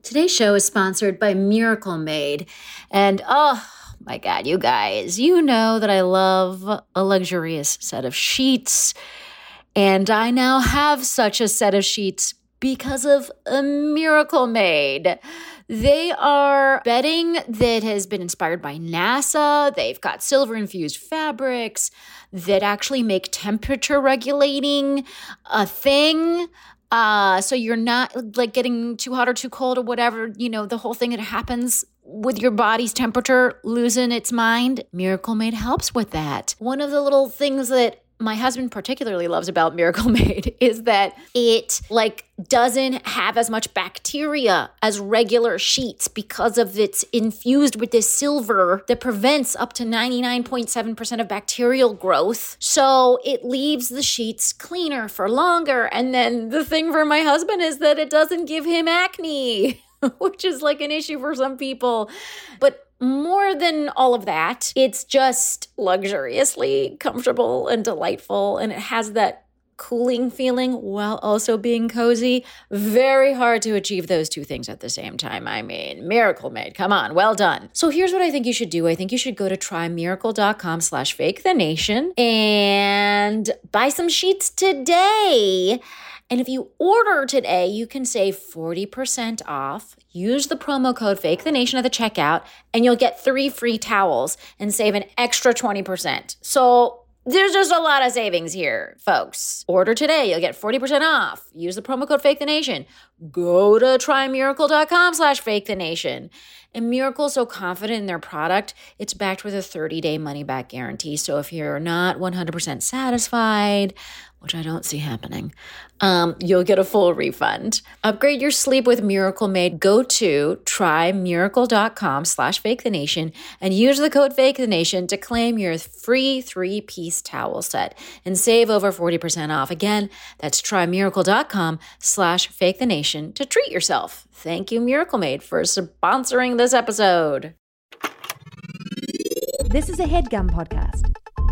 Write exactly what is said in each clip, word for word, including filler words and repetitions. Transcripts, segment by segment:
Today's show is sponsored by Miracle Made. And oh my God, you guys, you know that I love a luxurious set of sheets. And I now have such a set of sheets because of a Miracle Made. They are bedding that has been inspired by NASA. They've got silver-infused fabrics that actually make temperature regulating a thing. Uh, so you're not like getting too hot or too cold or whatever, you know, the whole thing that happens with your body's temperature losing its mind. Miracle Made helps with that. One of the little things that my husband particularly loves about Miracle Made is that it like doesn't have as much bacteria as regular sheets because of it's infused with this silver that prevents up to ninety-nine point seven percent of bacterial growth. So it leaves the sheets cleaner for longer. And then the thing for my husband is that it doesn't give him acne, which is like an issue for some people. But more than all of that, it's just luxuriously comfortable and delightful, and it has that cooling feeling while also being cozy. Very hard to achieve those two things at the same time. I mean, Miracle Made, come on, well done. So here's what I think you should do. I think you should go to trymiracle.com slash fake the nation and buy some sheets today. And if you order today, you can save forty percent off. Use the promo code FAKETHENATION at the checkout, and you'll get three free towels and save an extra twenty percent. So there's just a lot of savings here, folks. Order today. You'll get forty percent off. Use the promo code FAKETHENATION. Go to trymiracle.com slash FAKETHENATION. And Miracle's so confident in their product, it's backed with a thirty-day money-back guarantee. So if you're not one hundred percent satisfied, which I don't see happening, um, you'll get a full refund. Upgrade your sleep with Miracle Made. Go to trymiracle.com slash fakethenation and use the code FAKETHENATION to claim your free three-piece towel set and save over forty percent off. Again, that's trymiracle.com slash fakethenation to treat yourself. Thank you, Miracle Made, for sponsoring this episode. This is a HeadGum podcast.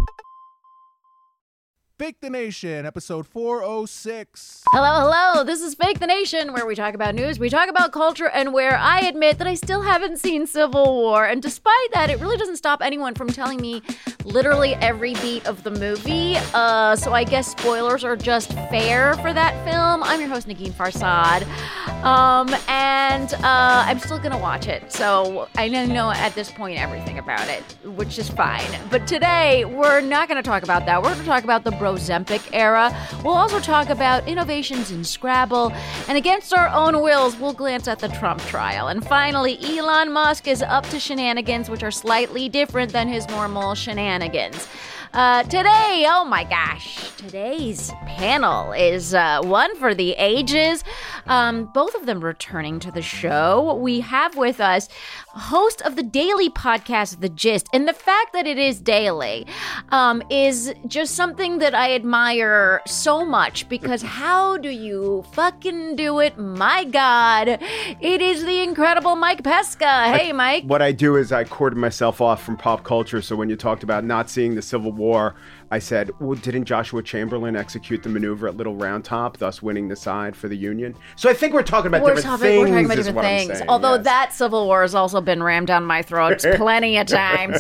Fake the Nation, episode four oh six. Hello, hello. This is Fake the Nation, where we talk about news, we talk about culture, and where I admit that I still haven't seen Civil War. And despite that, it really doesn't stop anyone from telling me literally every beat of the movie. Uh, so I guess spoilers are just fair for that film. I'm your host, Negin Farsad. Um, and uh, I'm still going to watch it. So I know at this point everything about it, which is fine. But today, we're not going to talk about that. We're going to talk about the Brozempic era. We'll also talk about innovations in Scrabble, and against our own wills, we'll glance at the Trump trial. And finally, Elon Musk is up to shenanigans which are slightly different than his normal shenanigans. Uh, today, oh my gosh, today's panel is uh, one for the ages. Um, both of them returning to the show. We have with us host of the daily podcast, The Gist. And the fact that it is daily um, is just something that I admire so much, because how do you fucking do it? My God, it is the incredible Mike Pesca. Hey, I, Mike. What I do is I corded myself off from pop culture. So when you talked about not seeing the Civil War, I said, well, didn't Joshua Chamberlain execute the maneuver at Little Round Top, thus winning the side for the Union? So I think we're talking about we're different topic, things. We're talking about is different what things. I'm saying, Although yes. that Civil War has also been rammed down my throat plenty of times.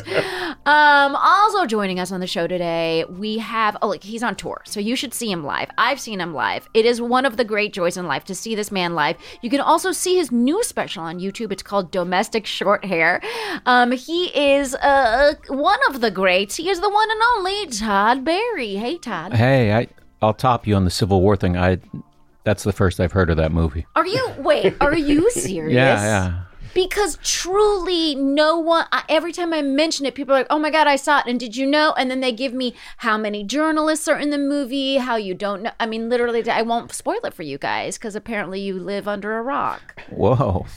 Um, also joining us on the show today, we have, oh, look, he's on tour, so you should see him live. I've seen him live. It is one of the great joys in life to see this man live. You can also see his new special on YouTube. It's called Domestic Short Hair. Um, he is uh, one of the greats. He is the one and only Todd Barry. Hey, Todd. Hey, I, I'll top you on the Civil War thing. I, that's the first I've heard of that movie. Are you, wait, are you serious? Yeah, yeah. Because truly no one, I, every time I mention it, people are like, oh my God, I saw it. And did you know? And then they give me how many journalists are in the movie, how you don't know. I mean, literally, I won't spoil it for you guys because apparently you live under a rock. Whoa.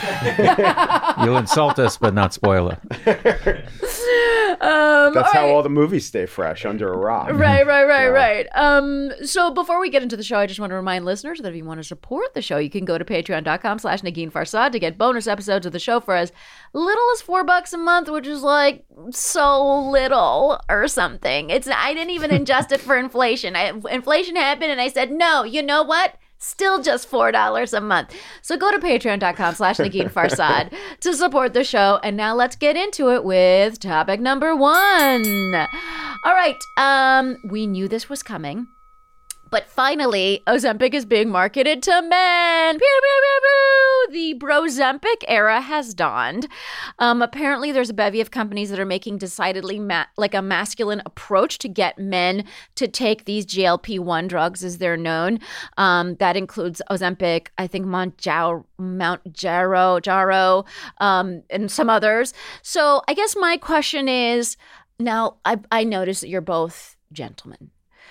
You'll insult us, but not spoil it. Um, That's all how right. all the movies stay fresh, under a rock. Right, right, right, yeah. right. Um, so before we get into the show, I just want to remind listeners that if you want to support the show, you can go to patreon.com slash Negin Farsad to get bonus episodes of the show for as little as four bucks a month, which is like so little or something. It's I didn't even adjust it for inflation. I, inflation happened and I said, no, you know what? Still just four dollars a month. So go to patreon.com slash Negin Farsad to support the show. And now let's get into it with topic number one. All right. Um, we knew this was coming. But finally, Ozempic is being marketed to men. Pew, pew, pew, pew. The Brozempic era has dawned. Um, apparently, there's a bevy of companies that are making decidedly ma- like a masculine approach to get men to take these G L P one drugs, as they're known. Um, that includes Ozempic, I think Mounjaro, Mount Jaro, Jaro, um, and some others. So I guess my question is, now I, I noticed that you're both gentlemen.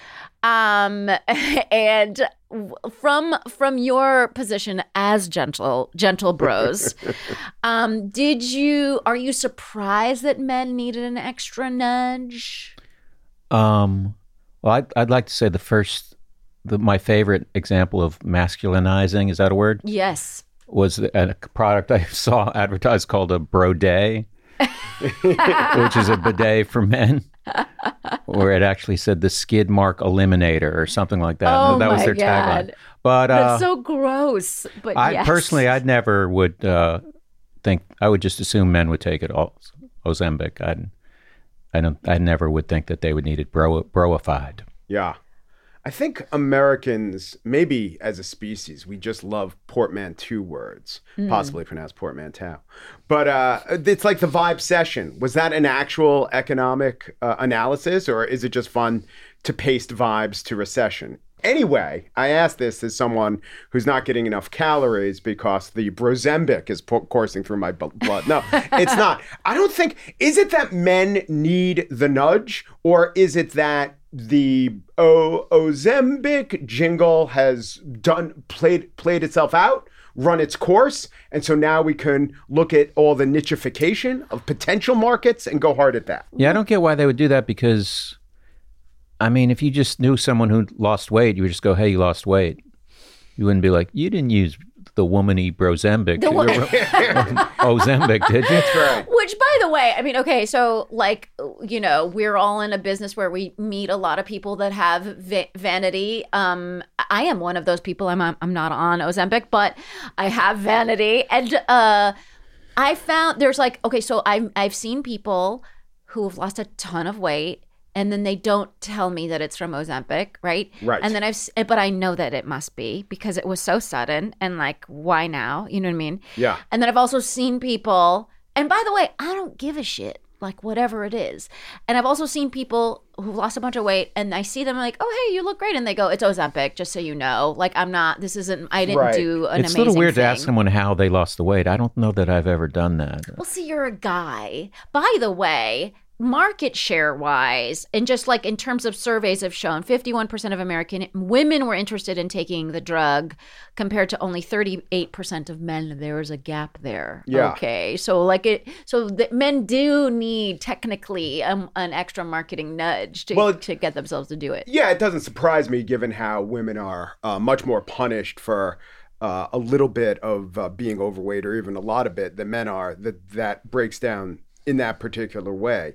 Um, and from from your position as gentle gentle bros, um, did you are you surprised that men needed an extra nudge? Um, well, I'd, I'd like to say the first, the, my favorite example of masculinizing, is that a word? Yes. Was a product I saw advertised called a Broday, which is a bidet for men. Where it actually said the skid mark eliminator or something like that. Oh, that was my their God. tagline. But uh, That's so gross. But I yes. personally, I'd never would uh, think. I would just assume men would take it all. Ozempic. I'd, I don't. I never would think that they would need it bro broified. Yeah. I think Americans, maybe as a species, we just love portmanteau words, mm. possibly pronounced portmanteau. But uh, it's like the vibe session. Was that an actual economic uh, analysis, or is it just fun to paste vibes to recession? Anyway, I ask this as someone who's not getting enough calories because the Brozempic is po- coursing through my b- blood. No, it's not. I don't think, is it that men need the nudge, or is it that the o- Ozempic jingle has done played played itself out, run its course, and so now we can look at all the nichification of potential markets and go hard at that? Yeah, I don't get why they would do that, because, I mean, if you just knew someone who lost weight, you would just go, hey, you lost weight. You wouldn't be like, you didn't use the womany Brozempic. The wo- Ozempic, did you? That's right. Which, by the way, I mean, okay, so like, you know, we're all in a business where we meet a lot of people that have va- vanity. Um, I am one of those people. I'm I'm not on Ozempic, but I have vanity, and uh, I found there's like, okay, so I've I've seen people who have lost a ton of weight, and then they don't tell me that it's from Ozempic, right? Right. And then I've, but I know that it must be because it was so sudden, and like, why now? You know what I mean? Yeah. And then I've also seen people, and by the way, I don't give a shit, like whatever it is. And I've also seen people who've lost a bunch of weight, and I see them like, oh, hey, you look great. And they go, it's Ozempic, just so you know. Like, I'm not, this isn't, I didn't Right. do an It's a amazing little weird thing. to ask someone how they lost the weight. I don't know that I've ever done that. Well, see, you're a guy. By the way, market share wise, and just like in terms of surveys have shown, fifty-one percent of American women were interested in taking the drug compared to only thirty-eight percent of men. There was a gap there. Yeah. Okay. So like it, so the, men do need technically um, an extra marketing nudge to, Well, to get themselves to do it. Yeah, it doesn't surprise me given how women are uh, much more punished for uh, a little bit of uh, being overweight, or even a lot of it, than men are. That that breaks down in that particular way.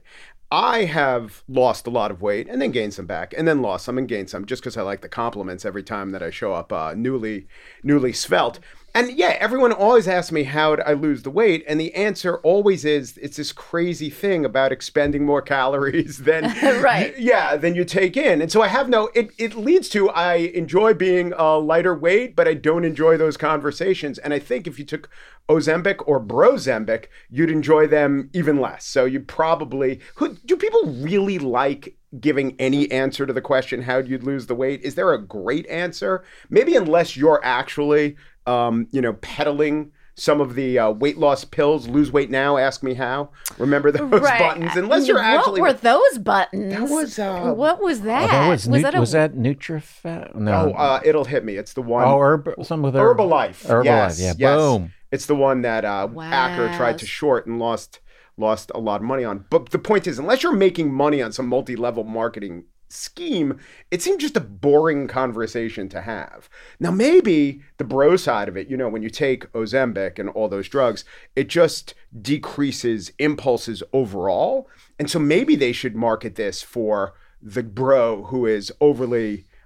I have lost a lot of weight and then gained some back, and then lost some and gained some, just because I like the compliments every time that I show up uh, newly, newly svelte. And yeah, everyone always asks me, how did I lose the weight? And the answer always is, it's this crazy thing about expending more calories than, Right. yeah, than you take in. And so I have no, it, it leads to, I enjoy being a lighter weight, but I don't enjoy those conversations. And I think if you took Ozempic or Brozempic, you'd enjoy them even less. So you probably, who, do people really like giving any answer to the question, how do you lose the weight? Is there a great answer? Maybe unless you're actually, um, you know, peddling some of the uh, weight loss pills, lose weight now, ask me how. Remember those Right. buttons? Unless you're what actually. were those buttons? That was, uh, what was that? Oh, that was, was nu- that a, was that Nutrifat? No. Oh, uh, it'll hit me. It's the one. oh, herb, something with herb. Herbalife. Herbalife, Yes, yeah. yes. Boom. It's the one that uh, Wow. Acker tried to short and lost lost a lot of money on. But the point is, unless you're making money on some multi-level marketing scheme, it seemed just a boring conversation to have. Now, maybe the bro side of it, you know, when you take Ozempic and all those drugs, it just decreases impulses overall. And so maybe they should market this for the bro who is overly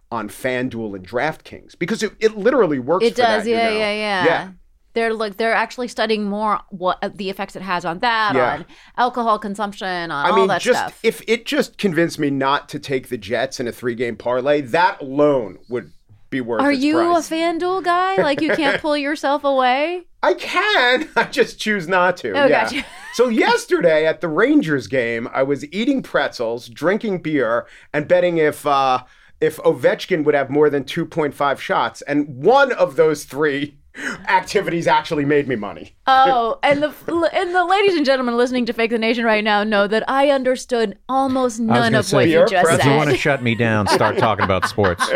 on FanDuel and DraftKings because it, it literally works. It for does, that, you yeah, know? yeah, yeah, Yeah. They're like they're actually studying more what the effects it has on that, Yeah. on alcohol consumption, on I all mean, that just stuff. if it just convinced me not to take the Jets in a three-game parlay, that alone would be worth. Are its you price. a FanDuel guy? Like you can't pull yourself away? I can. I just choose not to. Oh, yeah. gotcha. So yesterday at the Rangers game, I was eating pretzels, drinking beer, and betting if uh, if Ovechkin would have more than two point five shots. And one of those three activities actually made me money. Oh, and the and the ladies and gentlemen listening to Fake the Nation right now know that I understood almost I was none gonna of say, what you beer, just pretzels. If you want to said. shut me down, start talking about sports.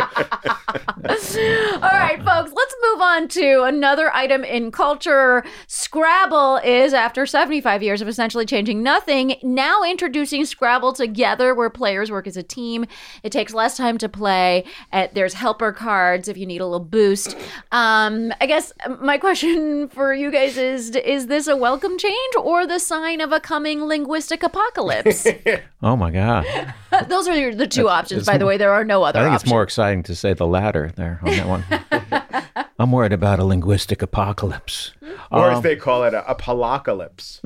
All right, folks, let's move on to another item in culture. Scrabble is, after seventy-five years of essentially changing nothing, now introducing Scrabble Together, where players work as a team. It takes less time to play. Uh, there's helper cards if you need a little boost. Um, I guess my question for you guys is, is this a welcome change or the sign of a coming linguistic apocalypse? Oh my God. Those are the two options, it's by the more- way. There are no other I think options. it's more exciting to say the latter there on that one. I'm worried about a linguistic apocalypse. Or Um, as they call it, a, a polocalypse.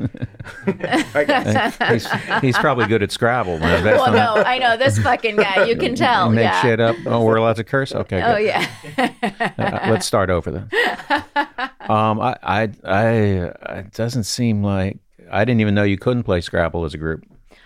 I guess. he's, he's probably good at Scrabble. Man. Based Well, on no, I know this fucking guy. You can tell. Make yeah. shit up. Oh, we're allowed to curse? Okay, Oh good. yeah. Uh, let's start over then. Um, I, I, I, it doesn't seem like I didn't even know you couldn't play Scrabble as a group.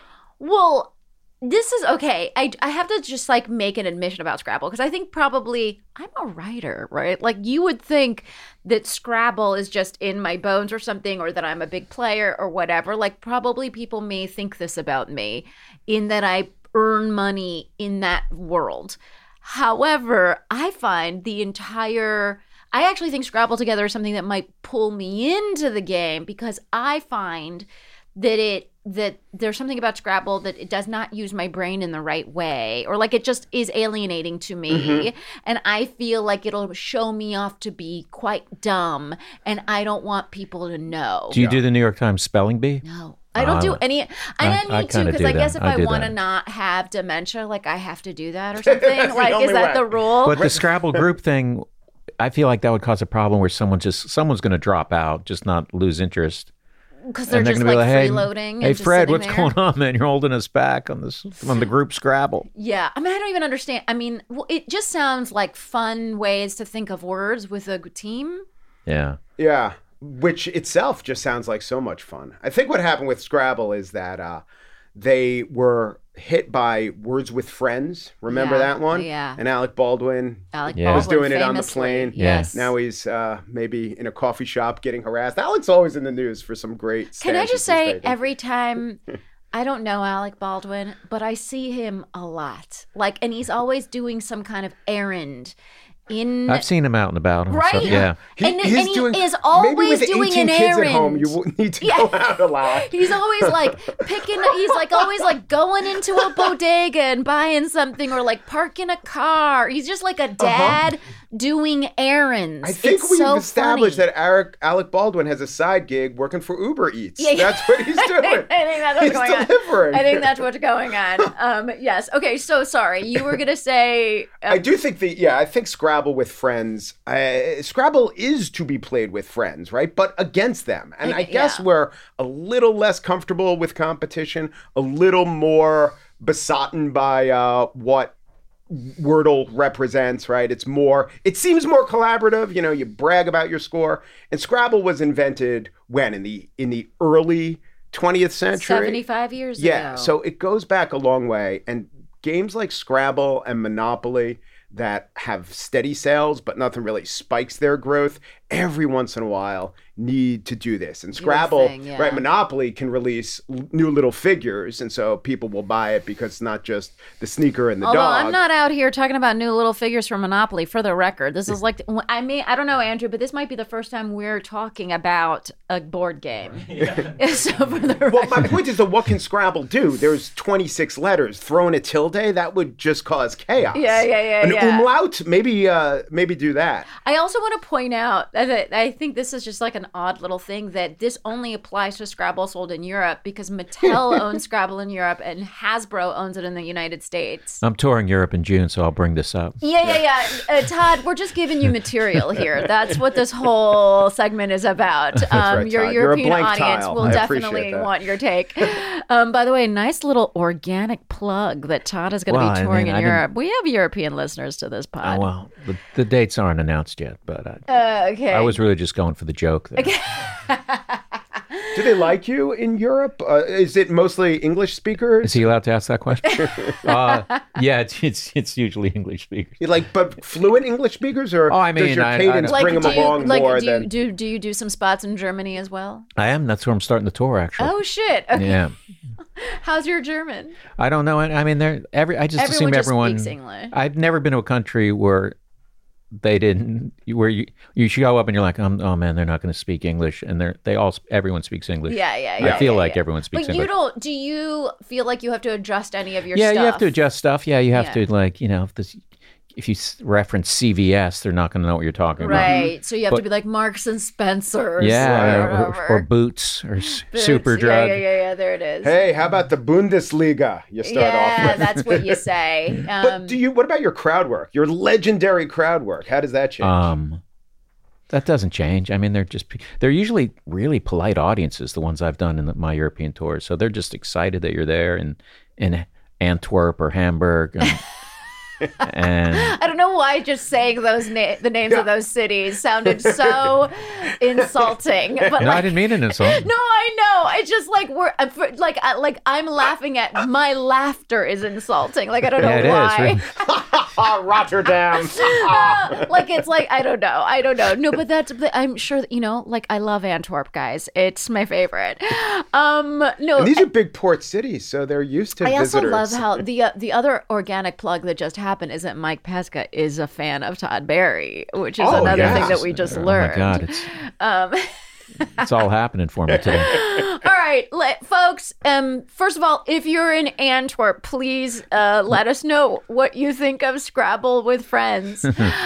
Well, this is okay. I, I have to just like make an admission about Scrabble because I think probably I'm a writer, right? Like you would think that Scrabble is just in my bones or something, or that I'm a big player or whatever. Like probably people may think this about me in that I earn money in that world. However, I find the entire I actually think Scrabble Together is something that might pull me into the game because I find that it that there's something about Scrabble that it does not use my brain in the right way, or like it just is alienating to me. Mm-hmm. And I feel like it'll show me off to be quite dumb, and I don't want people to know. Do you do the New York Times spelling bee? No. I don't Uh, do any. I, I- I I need to kinda because do I guess that. if I I, do want to that. not have dementia, like I have to do that or something. That's the Like, is only that way. the rule? But the Scrabble group thing, I feel like that would cause a problem where someone just someone's going to drop out, just not lose interest. Because they're And they're just gonna like be like, hey, freeloading. and hey just Fred, sitting what's there. going on, man? You're holding us back on this on the group Scrabble. Yeah, I mean, I don't even understand. I mean, well, it just sounds like fun ways to think of words with a team. Yeah. Yeah, which itself just sounds like so much fun. I think what happened with Scrabble is that uh, they were hit by Words with Friends. Remember Yeah, that one? yeah. And Alec Baldwin Alec Yeah. was Baldwin doing it on the famously, plane. Yeah. Yes. Now he's uh, maybe in a coffee shop getting harassed. Alec's always in the news for some great Can I stances just he's say, taken. every time, I don't know Alec Baldwin, but I see him a lot. Like, and he's always doing some kind of errand in. I've seen him out and about. and Right? stuff. Yeah. He- and, he's and he doing- is maybe always with doing eighteen an kids errand. at home, you wouldn't need to Yeah. go out a lot. He's always like picking, he's like always like going into a bodega and buying something or like parking a car. He's just like a dad doing errands. Uh-huh. I think it's we've so established funny. that Alec, Alec Baldwin has a side gig working for Uber Eats. Yeah, yeah. That's what he's doing. I think that's what's He's going on. delivering. I think that's what's going on. Um, yes. Okay. So sorry. You were gonna say. Uh, I do think the yeah, I think Scrabble with friends. Uh, Scrabble is to be played with friends, right? But against them, and I Yeah. guess we're a little less comfortable with competition, a little more besotted by uh, what Wordle represents, right? It's more, it seems more collaborative. You know, you brag about your score. And Scrabble was invented when in the in the early twentieth century. seventy-five years Yeah, ago. so it goes back a long way. And games like Scrabble and Monopoly that have steady sales, but nothing really spikes their growth, every once in a while need to do this. And Scrabble, thing, yeah. right, Monopoly can release l- new little figures, and so people will buy it because it's not just the sneaker and the Although dog. I'm not out here talking about new little figures for Monopoly. For the record, this is like I mean I don't know, Andrew, but this might be the first time we're talking about a board game. so for the Well, record, my point is, though, what can Scrabble do? There's twenty-six letters. Throw in a tilde, that would just cause chaos. Yeah, yeah, yeah, An yeah. umlaut, maybe, uh, maybe do that. I also want to point out that I think this is just like an an odd little thing that this only applies to Scrabble sold in Europe because Mattel owns Scrabble in Europe and Hasbro owns it in the United States. I'm touring Europe in June, so I'll bring this up. Yeah, yeah, yeah. Uh, Todd, we're just giving you material here. That's what this whole segment is about. Um, right, your Todd. You're a European blank audience tile. will I definitely appreciate that. want your take. Um, by the way, nice little organic plug that Todd is going to Well, be I touring mean, in I didn't- Europe. We have European listeners to this pod. Oh, well, the, the dates aren't announced yet, but I, Uh, okay. I was really just going for the joke there. Do they like you in Europe? Uh, is it mostly English speakers? Is he allowed to ask that question? uh, yeah, it's, it's it's usually English speakers. You like, but fluent English speakers, or Oh, I mean, does your I- I cadence don't- bring like, them do you, along like, more do you, than? do, do you do some spots in Germany as well? I am. That's where I'm starting the tour, actually. Oh, shit. Okay. Yeah. How's your German? I don't know. I I mean, they're every. I just Everyone assume just everyone. speaks English. I've never been to a country where they didn't. Where you you show up and you're like, um, oh man, they're not going to speak English, and they're they all everyone speaks English. Yeah, yeah, I yeah. feel yeah, like yeah. everyone speaks But English. you don't, do you feel like you have to adjust any of your yeah, stuff? you have to adjust stuff. Yeah, you have Yeah. to like you know if this if you s- reference C V S, they're not going to know what you're talking about. Right. So you have to But- be like Marks and Spencer's. Yeah, or, or, or, whatever. or Boots or s- Boots. Superdrug. Yeah, yeah, yeah, yeah. There it is. Hey, how about the Bundesliga? You start yeah, off with. that's what you say. Um, But do you? What about your crowd work? Your legendary crowd work. How does that change? Um, that doesn't change. I mean, they're just they're usually really polite audiences. The ones I've done in the, my European tours, so they're just excited that you're there in in Antwerp or Hamburg. And, and I don't know why just saying those na- the names Yeah. of those cities sounded so insulting. But no, like, I didn't mean it in insult. No, I know. It's just like we're I'm for- like I, like I'm laughing at my laughter is insulting. Like I don't know Yeah, it is, why. really. Ah, Rotterdam. Like it's like I don't know. I don't know. No, but that's I'm sure that, you know, like I love Antwerp, guys. It's my favorite. Um no. And these are big port cities, so they're used to I also visitors. love how the uh, the other organic plug that just happened is that Mike Pesca is a fan of Todd Barry, which is Oh, another yes. thing that we just Oh learned. my God, it's Um, it's all happening for me today. all right, let, folks. Um, first of all, if you're in Antwerp, please uh, let us know what you think of Scrabble with friends,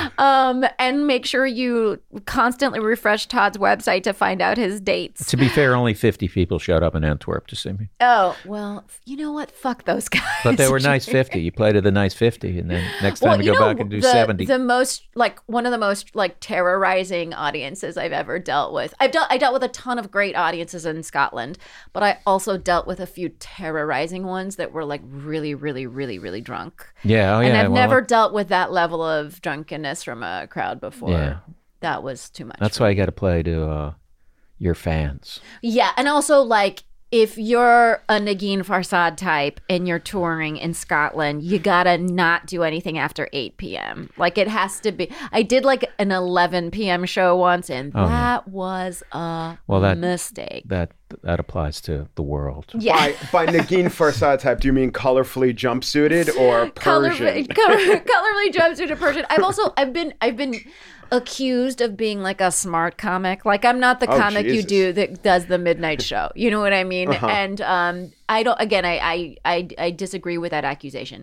um, and make sure you constantly refresh Todd's website to find out his dates. To be fair, only fifty people showed up in Antwerp to see me, Oh well, you know what? Fuck those guys. but they were nice fifty. You played at the nice fifty, and then next time Well, we you go know, back and do the, seventy. The most like one of the most like terrorizing audiences I've ever dealt with. I've dealt I dealt with a ton of great audiences in Scotland, but I also dealt with a few terrorizing ones that were like really, really, really, really drunk. yeah, oh yeah. and I've well, never dealt with that level of drunkenness from a crowd before. Yeah. That was too much. That's for why me. you got to play to uh, your fans. Yeah, and also like if you're a Nagin Farsad type and you're touring in Scotland, you gotta not do anything after eight p.m. Like it has to be. I did like an eleven p.m. show once, and Oh, yeah. that was a Well, that- mistake. That that applies to the world. Yeah. By, by Nagin Farsad type, do you mean colorfully jumpsuited or Color, Persian? color, colorly jumpsuit of Persian. I've also I've been I've been accused of being like a smart comic. Like I'm not the Oh, comic you Jesus. do that does the midnight show. You know what I mean? Uh-huh. And um, I don't. Again, I, I I I disagree with that accusation.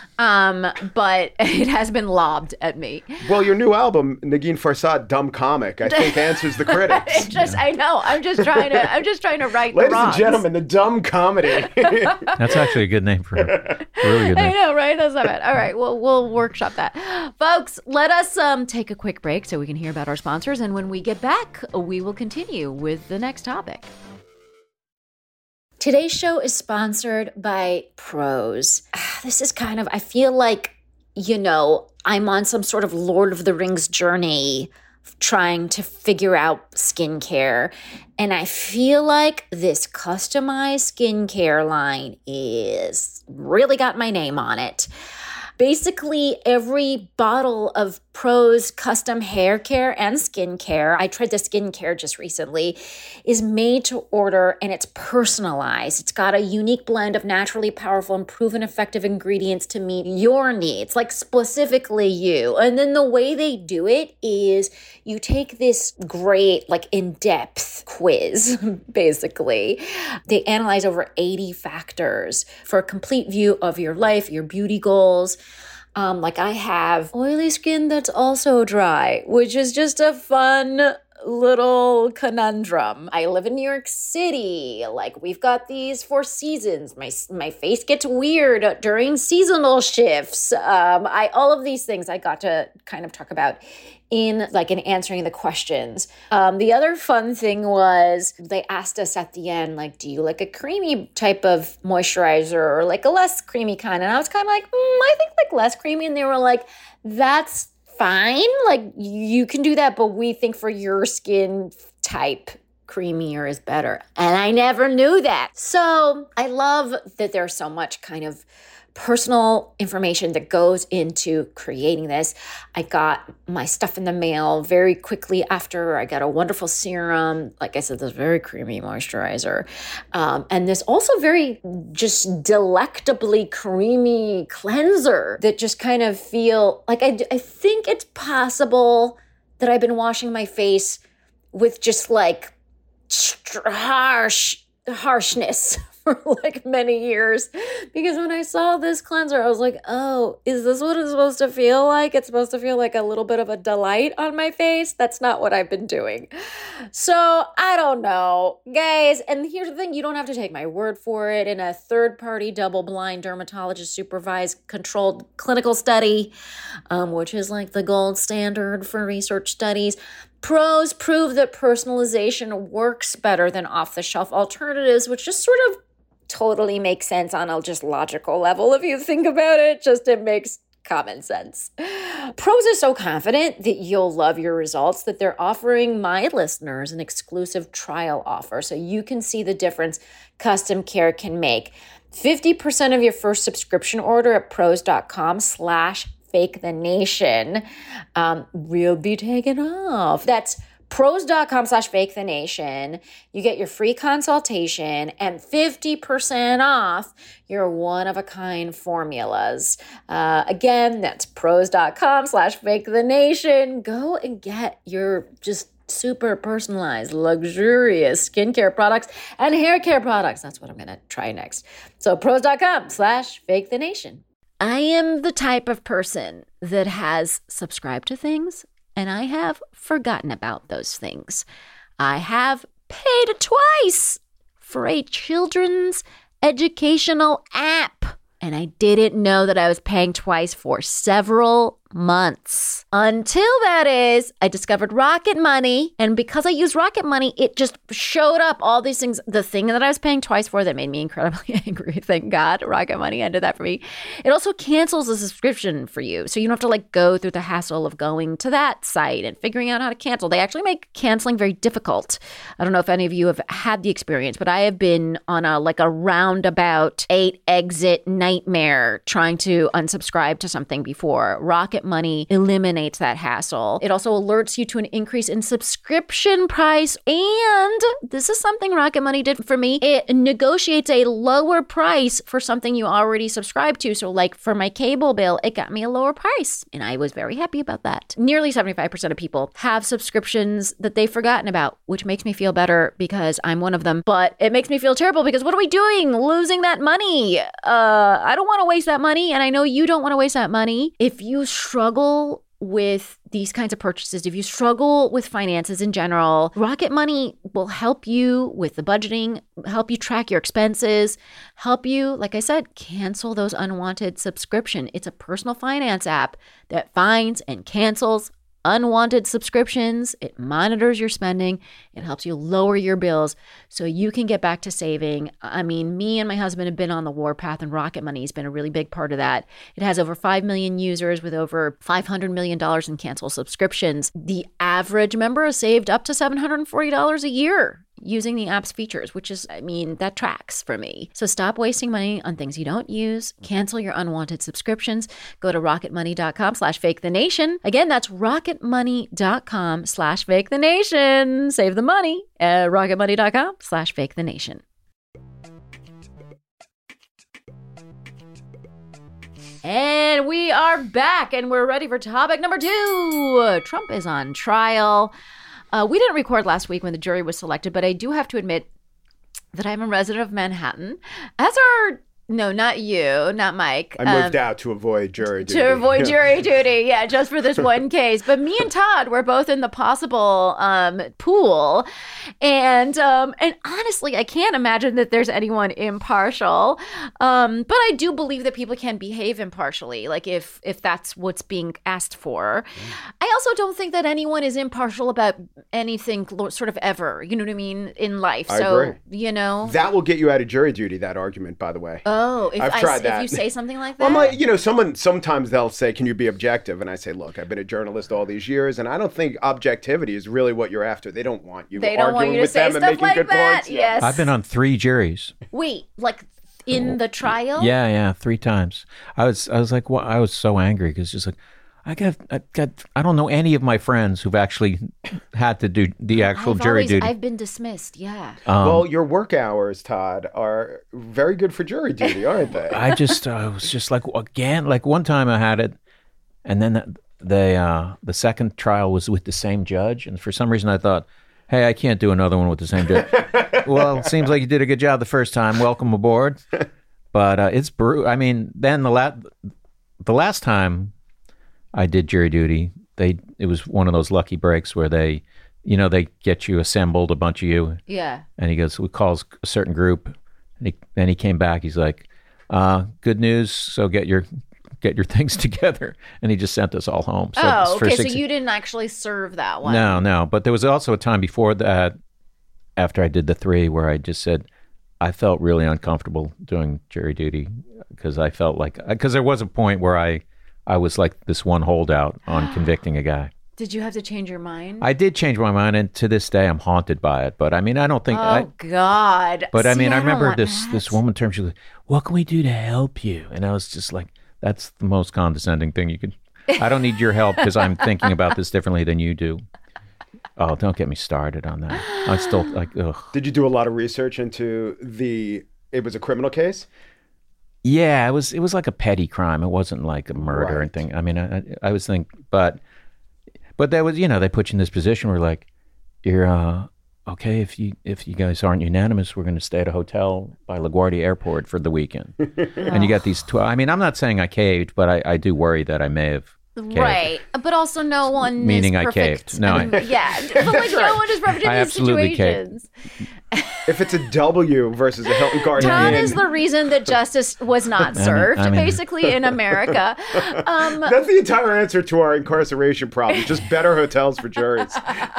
Um, but it has been lobbed at me. Well, your new album, Nagin Farsad, Dumb Comic, I think answers the critics. It's just I know. I'm just trying to. I'm just trying to right the Ladies and wrongs. gentlemen, the Dumb Comedy. That's actually a good name for it. A really good I name. know, right? That's not bad. All right, well, we'll workshop that. Folks, let us um, take a quick break so we can hear about our sponsors. And when we get back, we will continue with the next topic. Today's show is sponsored by Prose. This is kind of, I feel like, you know, I'm on some sort of Lord of the Rings journey trying to figure out skincare. And I feel like this customized skincare line is really got my name on it. Basically, every bottle of Prose custom hair care and skincare, I tried the skincare just recently, is made to order and it's personalized. It's got a unique blend of naturally powerful and proven effective ingredients to meet your needs, like specifically you. And then the way they do it is you take this great, like in-depth quiz, basically. They analyze over eighty factors for a complete view of your life, your beauty goals. Um, like I have oily skin that's also dry, which is just a fun little conundrum. I live in New York City. Like, we've got these four seasons. My my face gets weird during seasonal shifts. Um, I all of these things I got to kind of talk about in like in answering the questions. Um, the other fun thing was they asked us at the end, like, do you like a creamy type of moisturizer or like a less creamy kind? And I was kind of like, mm, I think like less creamy. And they were like, that's fine. Like, you can do that, but we think for your skin type, creamier is better. And I never knew that. So I love that there's so much kind of personal information that goes into creating this. I got my stuff in the mail very quickly after. I got a wonderful serum. Like I said, this very creamy moisturizer. Um, and this also very just delectably creamy cleanser that just kind of feel like I, I think it's possible that I've been washing my face with just like harsh harshness for like many years, because when I saw this cleanser, I was like, oh, is this what it's supposed to feel like? It's supposed to feel like a little bit of a delight on my face. That's not what I've been doing. So I don't know, guys. And here's the thing, you don't have to take my word for it. In a third-party, double-blind, dermatologist-supervised, controlled clinical study, um, which is like the gold standard for research studies, Prose prove that personalization works better than off-the-shelf alternatives, which just sort of totally makes sense on a just logical level. If you think about it, just it makes common sense. Prose is so confident that you'll love your results that they're offering my listeners an exclusive trial offer so you can see the difference custom care can make. fifty percent of your first subscription order at prose.com slash Fake the Nation um, will be taken off. That's prose.com slash fake the nation. You get your free consultation and fifty percent off your one-of-a-kind formulas. Uh, again, that's prose.com slash fake the nation. Go and get your just super personalized, luxurious skincare products and hair care products. That's what I'm going to try next. So prose.com slash fake the nation. I am the type of person that has subscribed to things and I have forgotten about those things. I have paid twice for a children's educational app, and I didn't know that I was paying twice for several months. Until that is, I discovered Rocket Money, and because I use Rocket Money, it just showed up all these things. The thing that I was paying twice for that made me incredibly angry. Thank God Rocket Money ended that for me. It also cancels the subscription for you, so you don't have to like go through the hassle of going to that site and figuring out how to cancel. They actually make canceling very difficult. I don't know if any of you have had the experience, but I have been on a like a roundabout eight exit nightmare trying to unsubscribe to something before. Rocket Money eliminates that hassle. It also alerts you to an increase in subscription price. And this is something Rocket Money did for me. It negotiates a lower price for something you already subscribe to. So like for my cable bill, it got me a lower price. And I was very happy about that. Nearly seventy-five percent of people have subscriptions that they've forgotten about, which makes me feel better because I'm one of them. But it makes me feel terrible because what are we doing? Losing that money. Uh, I don't want to waste that money. And I know you don't want to waste that money. If you struggle with these kinds of purchases, if you struggle with finances in general, Rocket Money will help you with the budgeting, help you track your expenses, help you, like I said, cancel those unwanted subscriptions. It's a personal finance app that finds and cancels unwanted subscriptions. It monitors your spending. It helps you lower your bills so you can get back to saving. I mean, me and my husband have been on the warpath, and Rocket Money has been a really big part of that. It has over five million users with over five hundred million dollars in canceled subscriptions. The average member has saved up to seven hundred forty dollars a year using the app's features, which is, I mean, that tracks for me. So stop wasting money on things you don't use. Cancel your unwanted subscriptions. Go to rocketmoney.com slash fake the nation. Again, that's rocketmoney.com slash fake the nation. Save the money at rocketmoney.com slash fake the nation. And we are back, and we're ready for topic number two. Trump is on trial. Uh, we didn't record last week when the jury was selected, but I do have to admit that I'm a resident of Manhattan, as are No, not you, not Mike. I moved Um, out to avoid jury duty. To avoid jury duty, yeah, just for this one case. But me and Todd were both in the possible um, pool, and um, and honestly, I can't imagine that there's anyone impartial. Um, but I do believe that people can behave impartially, like if if that's what's being asked for. Mm. I also don't think that anyone is impartial about anything, sort of ever. You know what I mean in life. I so agree. you know That will get you out of jury duty. That argument, by the way. Oh, if, I've I, tried if that. you say something like that? Well, I'm like, you know, someone, sometimes they'll say, can you be objective? And I say, look, I've been a journalist all these years, and I don't think objectivity is really what you're after. They don't want you They don't want arguing you to with say them and stuff making like good that. points. Yeah. Yes. I've been on three juries. Wait, like in the trial? Yeah, yeah, three times. I was, I was like, well, I was so angry because just like, I got, I got, I don't know any of my friends who've actually had to do the actual I've jury always, duty. I've been dismissed, yeah. Um, Well, your work hours, Todd, are very good for jury duty, aren't they? I just, I was just like, again, like one time I had it, and then the, the, uh, the second trial was with the same judge, and for some reason I thought, hey, I can't do another one with the same judge. Well, it seems like you did a good job the first time. Welcome aboard. But uh, it's brutal. I mean, then the la- the last time I did jury duty, they it was one of those lucky breaks where they, you know, they get you assembled, a bunch of you. Yeah. And he goes, we calls a certain group. And he, then he came back. He's like, uh, good news. So get your get your things together. And he just sent us all home. So Oh, for okay. six, So you didn't actually serve that one. no, no. But there was also a time before that, after I did the three, where I just said, I felt really uncomfortable doing jury duty because I felt like, because there was a point where I, I was like this one holdout on convicting a guy. Did you have to change your mind? I did change my mind, and to this day, I'm haunted by it. But I mean, I don't think. oh, I, God. but I See, mean, I don't remember want this that. this woman term. She was like, "What can we do to help you?" And I was just like, "That's the most condescending thing you could." I don't need your help because I'm thinking about this differently than you do. Oh, don't get me started on that. I'm still like, ugh. Did you do a lot of research into the, it was a criminal case? Yeah, it was. It was like a petty crime. It wasn't like a murder Right. and thing. I mean, I, I was think, but, but there was, you know, they put you in this position where like, you're uh, okay if you if you guys aren't unanimous, we're going to stay at a hotel by LaGuardia Airport for the weekend, and you got these. Tw- I mean, I'm not saying I caved, but I, I do worry that I may have. Caved. Right. But also no one Meaning is I perfect. caved. No, I mean, yeah. But like no one is perfect in I these absolutely caved. situations. If it's a W versus a Hilton Garden Todd Inn, is the reason that justice was not served, I mean- basically, in America. Um, that's the entire answer to our incarceration problem. Just better hotels for juries.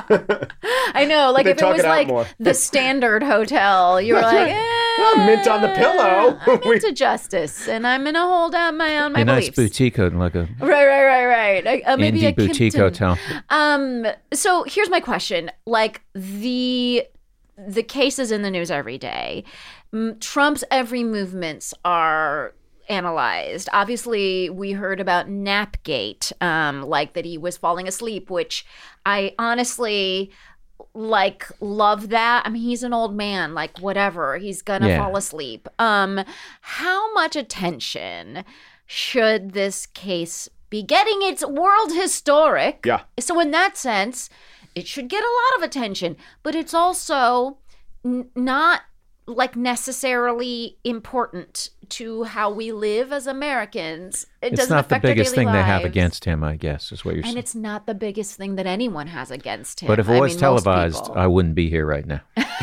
I know, like They if it talk was it out like more. the standard hotel, you were like, eh, Well, mint on the pillow. I'm We- into justice, and I'm gonna hold out my on my a nice beliefs. boutique, hotel, like a Right, right, right, right. Uh, maybe indie a boutique Kimpton. hotel. Um. So here's my question: like the the cases in the news every day, mm, Trump's every movements are analyzed. Obviously, we heard about Napgate, um, like that he was falling asleep, which I honestly like love that. I mean, he's an old man, like whatever, he's gonna Yeah. fall asleep. Um, how much attention should this case be getting? It's world historic. Yeah. So in that sense, it should get a lot of attention, but it's also n- not like necessarily important to how we live as Americans. It It's doesn't not the affect our biggest daily thing they have lives. against him, I guess, is what you're And saying. it's not the biggest thing that anyone has against him. But if it I was mean, most televised, people. I wouldn't be here right now.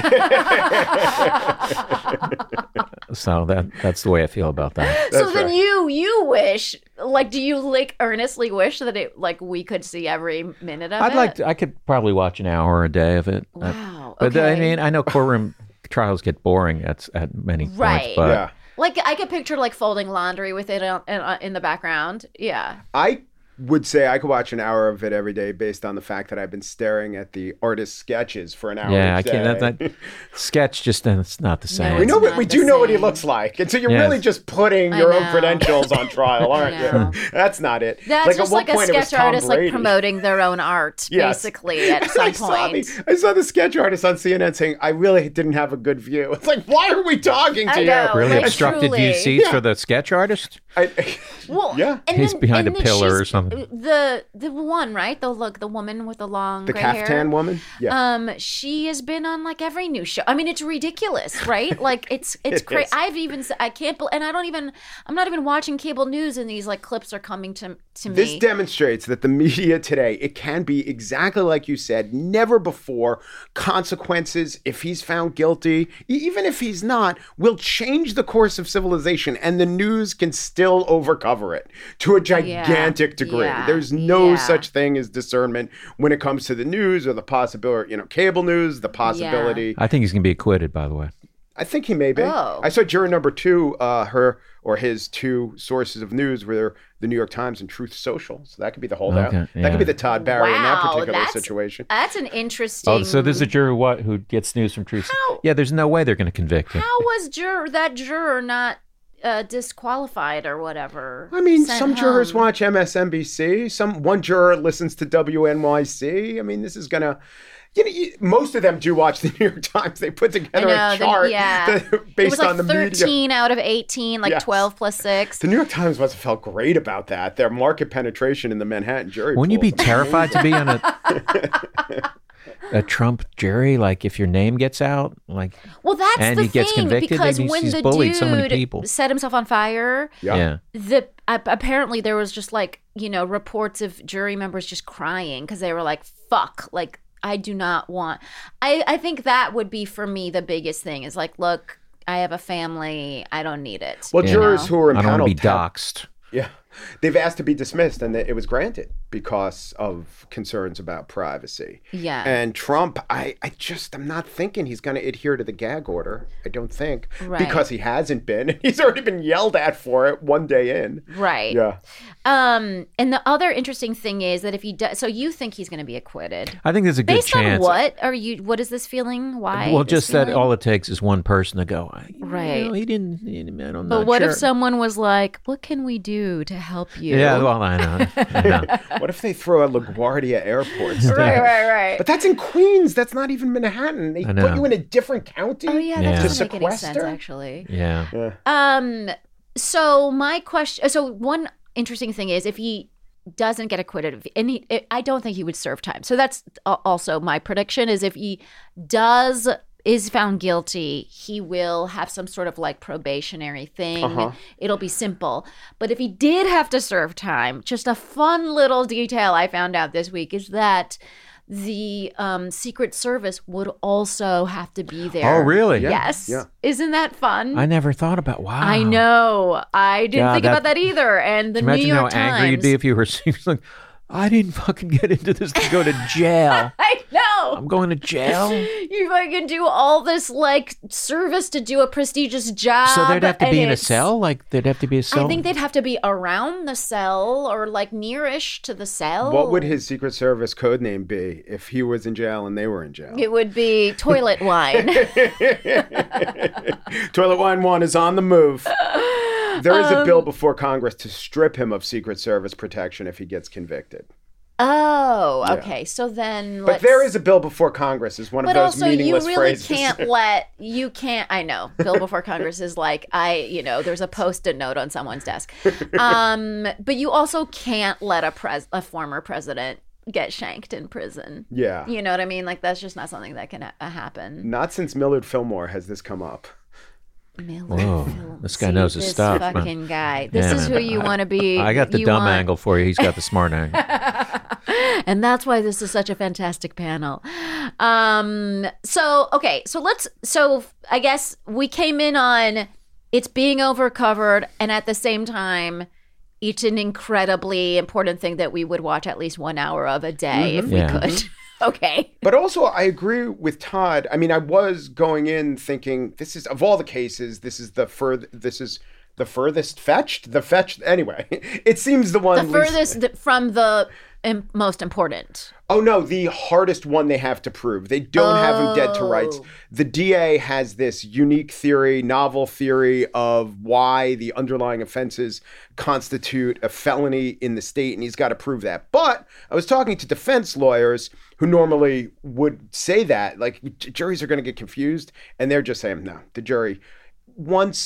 So that that's the way I feel about that. so That's then right. you you wish, like, do you like earnestly wish that it like we could see every minute of it? I'd like to, I could probably watch an hour a day of it. Uh, Wow. But I okay. mean, I know courtroom trials get boring at at many points, Right. but Yeah. Like I could picture like folding laundry with it in, in, in the background. Yeah. I would say I could watch an hour of it every day based on the fact that I've been staring at the artist's sketches for an hour. yeah, I each can't. day. That, that sketch just it's not the same. No, We it's know what not we the do know what he same. looks like, and so you're Yes. really just putting I your own know. credentials on trial, aren't know. you? That's not it. That's like just at one like a point it was sketch Tom artist Brady. like promoting their own art, Yes. basically, at I some saw, point. the, I saw the sketch artist on C N N saying, "I really didn't have a good view." It's like, why are we talking to I you? know. Really Like, obstructed truly. view seats Yeah. for the sketch artist. I, Well, yeah. and He's then- behind and a then pillar or she's- something. talking the the one, right? The look, the woman with the long The gray caftan hair. woman? Yeah. Um, she has been on like every news show. I mean, it's ridiculous, right? Like it's it's It crazy. is. I've even s- I can't bel and I don't even I'm not even watching cable news, and these like clips are coming to to me. This demonstrates that the media today, it can be exactly like you said, never before. Consequences, if he's found guilty, e- even if he's not, will change the course of civilization, and the news can still overcover it to a gigantic degree. Yeah. There's no Yeah. such thing as discernment when it comes to the news or the possibility, you know, cable news, the possibility. I think he's going to be acquitted, by the way. I think he may be. Oh. I saw juror number two, uh, her or his two sources of news were the New York Times and Truth Social. So that could be the holdout. Okay, That yeah. could be the Todd Barry in that Wow, particular that's- situation. That's an interesting. Oh, so this is a juror what who gets news from Truth? How- Yeah, there's no way they're going to convict him. How was juror that juror not uh, disqualified or whatever? I mean, Sent some jurors home? watch M S N B C. Some one juror listens to W N Y C. I mean, this is gonna. You know, you, most of them do watch the New York Times. They put I together know, a the- chart yeah. that- It based was like on the media. thirteen out of eighteen, like Yes. twelve plus six. The New York Times must have felt great about that. Their market penetration in the Manhattan jury. Wouldn't you pool be is terrified to be on a a Trump jury? Like if your name gets out, like Well, that's And the he gets thing, convicted, because he's- when he's the bullied so many dude people. set himself on fire, Yeah. yeah. the uh, apparently there was just like, you know, reports of jury members just crying because they were like, "Fuck!" Like I do not want. I I think that would be for me the biggest thing is like, look, I have a family, I don't need it. Well, Yeah. jurors who are I don't want to impaneled be have- doxxed. Yeah. They've asked to be dismissed, and it was granted because of concerns about privacy. Yeah. And Trump, I, I just, I'm not thinking he's going to adhere to the gag order. I don't think. Right. Because he hasn't been. And he's already been yelled at for it one day in. Right. Yeah. Um, and the other interesting thing is that if he does, so you think he's going to be acquitted I think there's a good based chance. on what are you? What is this feeling? Why? Well, this just that feeling? all it takes is one person to go. "I- you Right. know, he didn't. He didn't I don't But know. what sure. if someone was like, "What can we do to help you?" Yeah. Well, I know. I know. What if they throw a LaGuardia Airport? right, right, right. But that's in Queens. That's not even Manhattan. They I put know. you in a different county. Oh yeah, Yeah. that To doesn't make any sense sequester? actually. Yeah. Yeah. Um, so my question, so one interesting thing is if he doesn't get acquitted, and he, I don't think he would serve time. So that's al- also my prediction is if he does is found guilty, he will have some sort of like probationary thing. Uh-huh. It'll be simple. But if he did have to serve time, just a fun little detail I found out this week is that the um, Secret Service would also have to be there. Oh, really? Yeah. Yes. Yeah. Isn't that fun? I never thought about. Wow. I know. I didn't Yeah, think that- about that either. And the New Imagine York how Times. angry you'd be if you were he was like, I didn't fucking get into this to go to jail. I know. I'm going to jail. You fucking do all this like service to do a prestigious job. So they'd have to and be in a it's- cell? Like, there'd have to be a cell? I think they'd have to be around the cell or like nearish to the cell. What would his Secret Service code name be if he was in jail and they were in jail? It would be toilet wine. Toilet Wine One is on the move. There is a Um, bill before Congress to strip him of Secret Service protection if he gets convicted. Oh, Yeah. okay. So then But let's... there is a bill before Congress is one But of those also, you meaningless really phrases. can't let you can't. I know. Bill before Congress is like I. You know, there's a post-it note on someone's desk. Um, but you also can't let a pres a former president get shanked in prison. Yeah. You know what I mean? Like that's just not something that can ha- happen. Not since Millard Fillmore has this come up. Millard Whoa, Fillmore. this guy See, knows his this stuff, man. Fucking guy. This Yeah, is man. who you want to be. I got the you dumb want- angle for you. He's got the smart angle. And that's why this is such a fantastic panel. Um, so, okay, so let's, so I guess we came in on it's being overcovered, and at the same time, it's an incredibly important thing that we would watch at least one hour of a day if we Yeah. could. Okay. But also, I agree with Todd. I mean, I was going in thinking this is of all the cases, this is the further, this is the furthest fetched, the fetched. Anyway, it seems the one The least- furthest th- from the im- most important. Oh no, the hardest one they have to prove. They don't have him dead to rights. Oh. The D A has this unique theory, novel theory of why the underlying offenses constitute a felony in the state, and he's got to prove that. But I was talking to defense lawyers who normally would say that, like j- juries are going to get confused, and they're just saying, no, the jury, once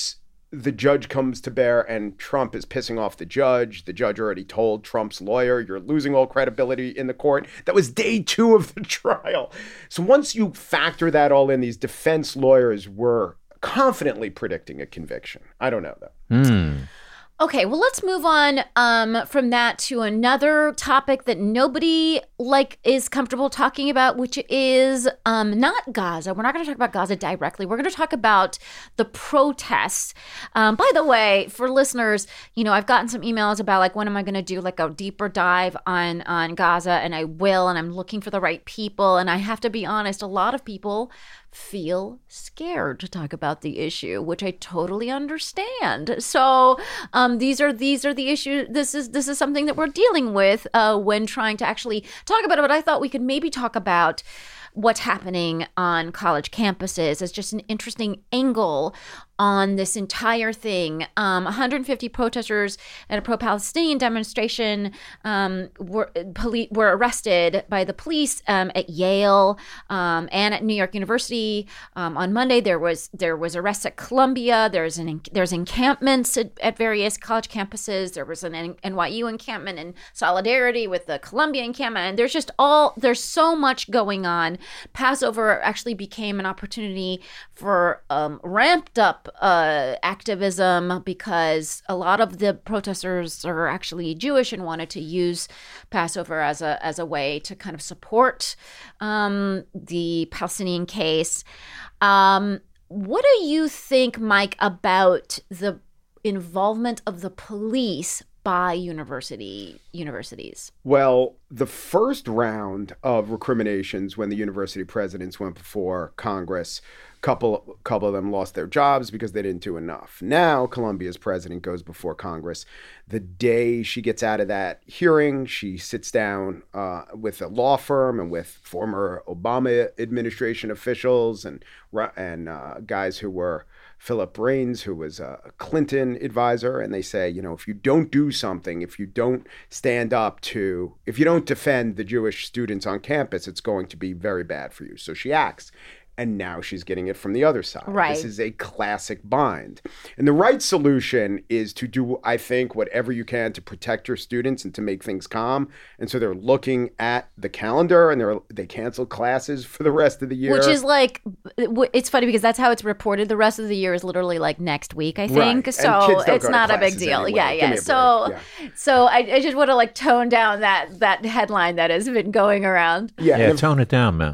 the judge comes to bear and Trump is pissing off the judge. The judge already told Trump's lawyer, you're losing all credibility in the court. That was day two of the trial. So once you factor that all in, these defense lawyers were confidently predicting a conviction. I don't know, though. Hmm. Okay, well, let's move on um, from that to another topic that nobody like is comfortable talking about, which is um, not Gaza. We're not going to talk about Gaza directly. We're going to talk about the protests. Um, by the way, for listeners, you know, I've gotten some emails about like when am I going to do like a deeper dive on on Gaza, and I will, and I'm looking for the right people. And I have to be honest, a lot of people feel scared to talk about the issue, which I totally understand. So um, these are these are the issues. This is this is something that we're dealing with uh, when trying to actually talk about it. But I thought we could maybe talk about what's happening on college campuses as just an interesting angle on this entire thing. Um, one hundred fifty protesters at a pro-Palestinian demonstration um, were poli- were arrested by the police um, at Yale um, and at New York University. Um, on Monday, there was there was arrests at Columbia. There's an there's encampments at, at various college campuses. There was an N Y U encampment in solidarity with the Columbia encampment. And there's just all there's so much going on. Passover actually became an opportunity for um, ramped up Uh, activism because a lot of the protesters are actually Jewish and wanted to use Passover as a as a way to kind of support um, the Palestinian case. Um, what do you think, Mike, about the involvement of the police by university universities? Well, the first round of recriminations when the university presidents went before Congress, couple couple of them lost their jobs because they didn't do enough. Now, Columbia's president goes before Congress. The day she gets out of that hearing, she sits down uh, with a law firm and with former Obama administration officials and and uh, guys who were Philip Raines, who was a Clinton advisor, and they say, you know, if you don't do something, if you don't stand up to, if you don't defend the Jewish students on campus, it's going to be very bad for you. So she acts. And now she's getting it from the other side. Right. This is a classic bind. And the right solution is to do, I think, whatever you can to protect your students and to make things calm. And so they're looking at the calendar and they're they cancel classes for the rest of the year. Which is like, it's funny because that's how it's reported. The rest of the year is literally like next week, I think. Right. So it's not a big deal. Anyway. Yeah, yeah. A so yeah. so I, I just want to like tone down that that headline that has been going around. Yeah, Yeah, if, tone it down, man.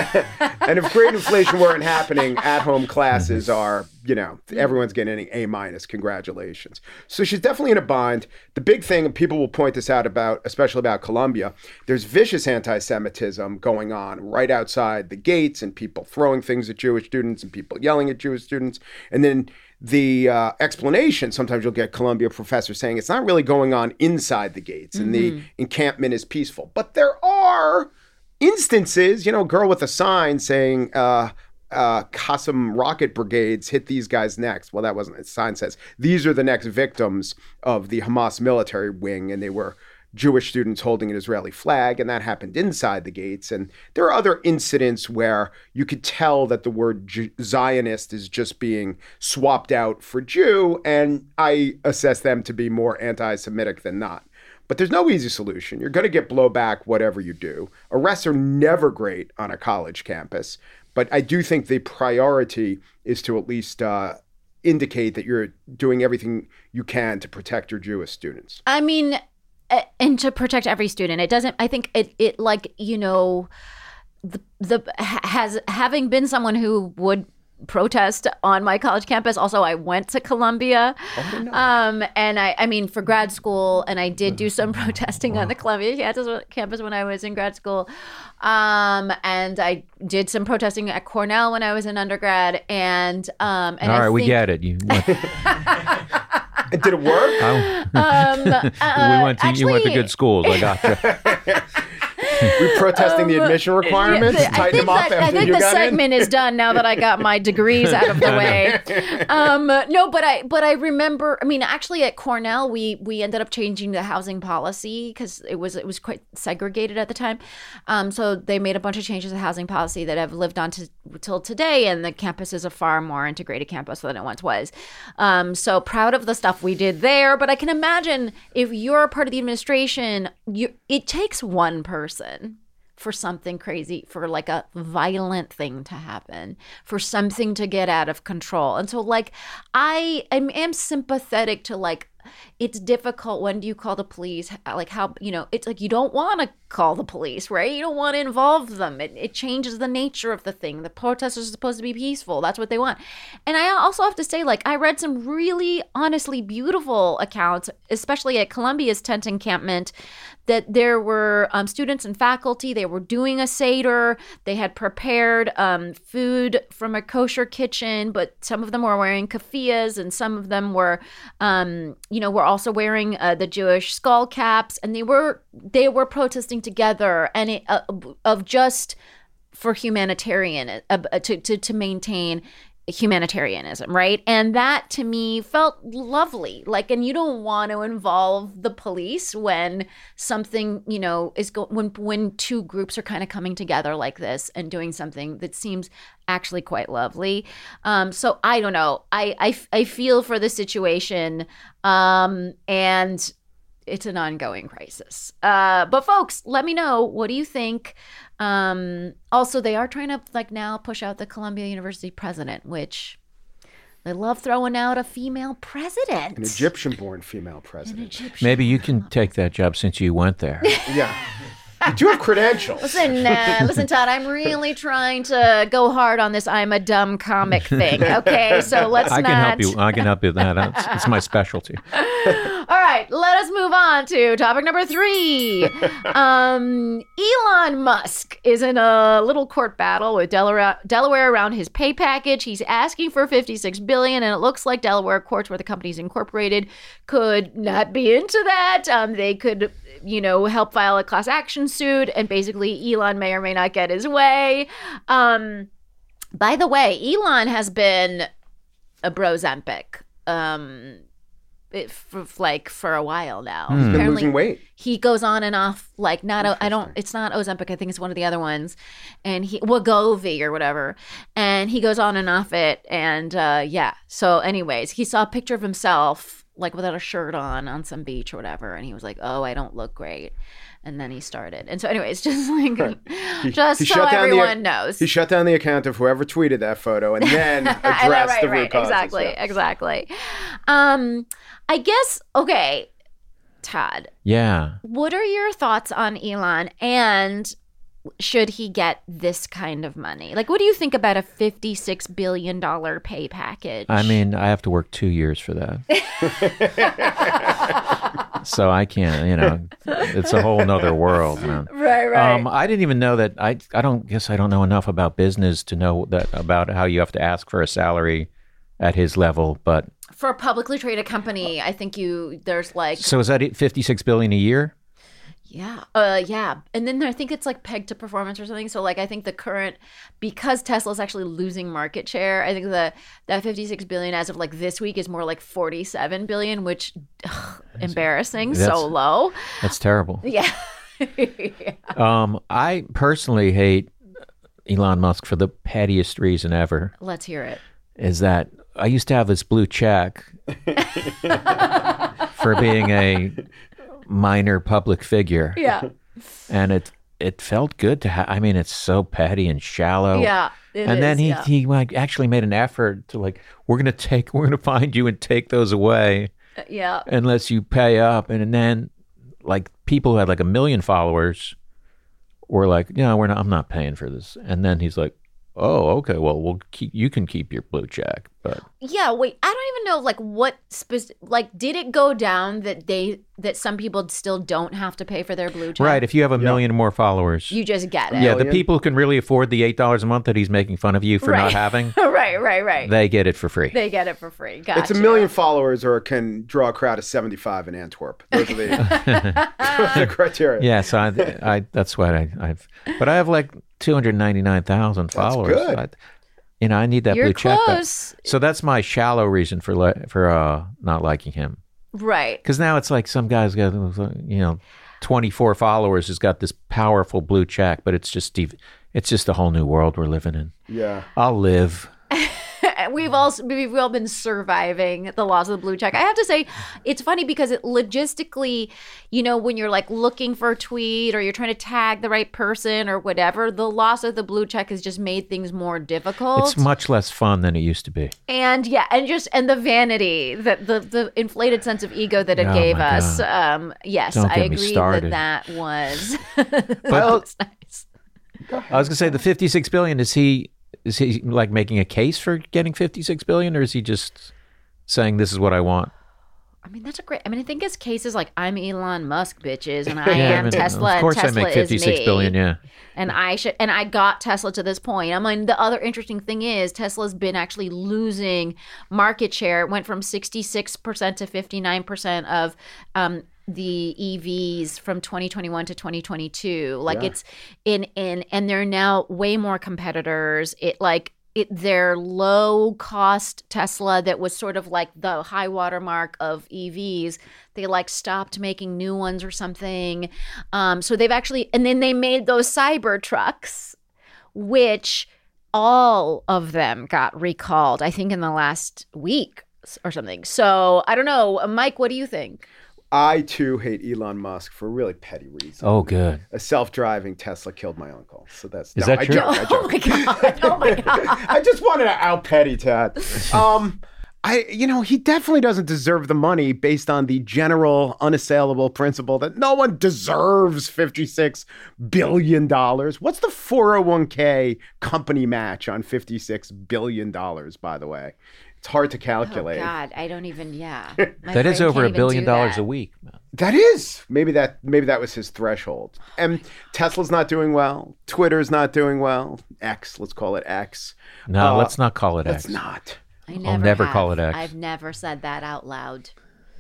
and if great inflation weren't happening, at-home classes are, you know, everyone's getting an A minus. Congratulations. So she's definitely in a bind. The big thing, and people will point this out about, especially about Columbia, there's vicious anti-Semitism going on right outside the gates and people throwing things at Jewish students and people yelling at Jewish students. And then the uh, explanation, sometimes you'll get Columbia professors saying it's not really going on inside the gates and mm-hmm. the encampment is peaceful. But there are instances, you know, a girl with a sign saying, uh, uh, Qassam rocket brigades hit these guys next. Well, that wasn't, the sign says, these are the next victims of the Hamas military wing. And they were Jewish students holding an Israeli flag. And that happened inside the gates. And there are other incidents where you could tell that the word J- Zionist is just being swapped out for Jew. And I assess them to be more anti-Semitic than not. But there's no easy solution. You're going to get blowback whatever you do. Arrests are never great on a college campus. But I do think the priority is to at least uh, indicate that you're doing everything you can to protect your Jewish students. I mean, and to protect every student. It doesn't, I think it, it like, you know, the, the has having been someone who would protest on my college campus. Also, I went to Columbia, Oh, no. um, and I, I mean, for grad school, and I did do some protesting on the Columbia campus when I was in grad school, um, and I did some protesting at Cornell when I was in undergrad, and um, and all I right, think, we get it. You went, And did it work? oh, Um, uh, we went to actually, you went to good schools. I got you. We protesting the admission requirements. Yeah, I Tighten think them up that, I after think you the got segment in. is done now that I got my degrees out of the way. Um, no, but I but I remember. I mean, actually, at Cornell, we we ended up changing the housing policy because it was it was quite segregated at the time. Um, so they made a bunch of changes to housing policy that have lived on to till today, and the campus is a far more integrated campus than it once was. Um, so proud of the stuff we did there. But I can imagine if you're a part of the administration, you it takes one person for something crazy, for like a violent thing to happen, for something to get out of control. And so like I am, am sympathetic to like, it's difficult. When do you call the police? Like how, you know, it's like you don't want to call the police, right? You don't want to involve them. It, it changes the nature of the thing. The protesters are supposed to be peaceful. That's what they want. And I also have to say, like, I read some really honestly beautiful accounts, especially at Columbia's tent encampment, that there were um, students and faculty. They were doing a Seder. They had prepared um, food from a kosher kitchen, but some of them were wearing keffiyehs and some of them were, um, you know, were also wearing uh, the Jewish skull caps, and they were they were protesting together, and it, uh, of just for humanitarian uh, to to to maintain humanitarianism, right? And that to me felt lovely. Like, and you don't want to involve the police when something, you know, is go- when when two groups are kind of coming together like this and doing something that seems actually quite lovely. Um, so I don't know. I I, I feel for the situation, um, and it's an ongoing crisis. Uh, but folks, let me know. What do you think? Um, also, they are trying to like now push out the Columbia University president, which they love throwing out a female president. An Egyptian-born female president. Egyptian. Maybe you can take that job since you went there. Yeah. You do have credentials. Listen, uh, listen, Todd, I'm really trying to go hard on this I'm a dumb comic thing, okay? So let's I not... can help you. I can help you with that. It's, it's my specialty. All right, let us move on to topic number three. Um, Elon Musk is in a little court battle with Delaware, Delaware around his pay package. He's asking for fifty-six billion dollars, and it looks like Delaware courts, where the company's incorporated, could not be into that. Um, they could, you know, help file a class action suit, and basically Elon may or may not get his way. Um, by the way, Elon has been a Brozempic. Um, It, for, like for a while now. He's been Apparently, losing weight. he goes on and off like not o- I don't it's not Ozempic, I think it's one of the other ones, and he Wegovy or whatever, and he goes on and off it, and uh yeah so anyways, he saw a picture of himself like without a shirt on on some beach or whatever, and he was like, oh, I don't look great. And then he started. And so anyways, just like He, just he so shut down everyone the, knows. He shut down the account of whoever tweeted that photo and then I know, addressed right, the root right, causes. exactly, Yeah. exactly. Um, I guess, okay, Todd, Yeah. what are your thoughts on Elon, and should he get this kind of money? Like, what do you think about a fifty-six billion dollars pay package? I mean, I have to work two years for that. So I can't, you know, it's a whole nother world, man. right, right. Um, I didn't even know that. I I don't guess I don't know enough about business to know that about how you have to ask for a salary at his level. But For a publicly traded company, I think you, there's like, so is that fifty-six billion a year? yeah, uh, yeah. And then I think it's like pegged to performance or something. So like, I think the current, because Tesla's actually losing market share, I think the that fifty-six billion as of like this week is more like forty-seven billion, which ugh, embarrassing, so That's- low. That's terrible. Yeah. Um, I personally hate Elon Musk for the pettiest reason ever. Let's hear it. Is that I used to have this blue check for being a minor public figure. Yeah. And it it felt good to have. I mean, it's so petty and shallow. Yeah. it and then is, he yeah. he like actually made an effort to like, we're gonna take we're gonna find you and take those away yeah. unless you pay up. And then like people who had like a million followers were like, no, we're not. I'm not paying for this. And then he's like, oh, okay, well, we'll keep, you can keep your blue check, but Yeah, wait, I don't even know like what spec- like did it go down that they that some people still don't have to pay for their blue check? right, if you have a million or more followers, You just get it. yeah, the Million? people who can really afford the eight dollars a month that he's making fun of you for Right. not having, right, right, right. they get it for free. They get it for free. Gotcha. It's a million followers or it can draw a crowd of seventy-five in Antwerp. Those are the, those are the criteria. Yeah, so I, I that's what I, I've, but I have like two hundred ninety-nine thousand followers. good. I, you know, I need that You're blue check. back. close. So that's my shallow reason for li- for uh, not liking him. Right. Because now it's like some guy's got, you know, twenty-four followers, has got this powerful blue check, but it's just Steve. It's just a whole new world we're living in. Yeah. I'll live. We've all we've all been surviving the loss of the blue check. I have to say, it's funny because it logistically, you know, when you're like looking for a tweet or you're trying to tag the right person or whatever, the loss of the blue check has just made things more difficult. It's much less fun than it used to be. And yeah, and just and the vanity, that the the inflated sense of ego that it Oh, gave my us. God. Um, yes, Don't I get me agree that started. that was. Well, That's nice. I was gonna say the fifty-six billion. Is he is he like making a case for getting fifty-six billion, or is he just saying this is what I want? I mean, that's a great. I mean, I think his case is like, I'm Elon Musk, bitches, and I Yeah, am I mean, Tesla. Of course, and Tesla I make fifty-six is billion. me. Yeah. And I should, and I got Tesla to this point. I mean, the other interesting thing is Tesla's been actually losing market share. It went from sixty-six percent to fifty-nine percent of um, the E Vs from twenty twenty-one to twenty twenty-two. Like Yeah. it's in in, and there are now way more competitors. It like. It, their low cost Tesla that was sort of like the high watermark of E Vs, they like stopped making new ones or something. Um, so they've actually, and then they made those cyber trucks, which all of them got recalled, I think in the last week or something. So I don't know. Mike, what do you think? I too hate Elon Musk for a really petty reason. Oh, good. A self-driving Tesla killed my uncle. So that's Is no, that I true? joke, I Oh joke. my God. Oh my God. I just wanted to out petty Tad. Um, I, you know, he definitely doesn't deserve the money based on the general unassailable principle that no one deserves fifty-six billion dollars. What's the four oh one k company match on fifty-six billion dollars, by the way? It's hard to Oh calculate. God, I don't even, yeah. My That is brain over can't a even billion do dollars that. a week. That is maybe that maybe that was his threshold. And Tesla's not doing well. Twitter's not doing well. X, let's call it X. No, Uh, let's not call it Let's X. not. I never never have. call it X. I've never said that out loud.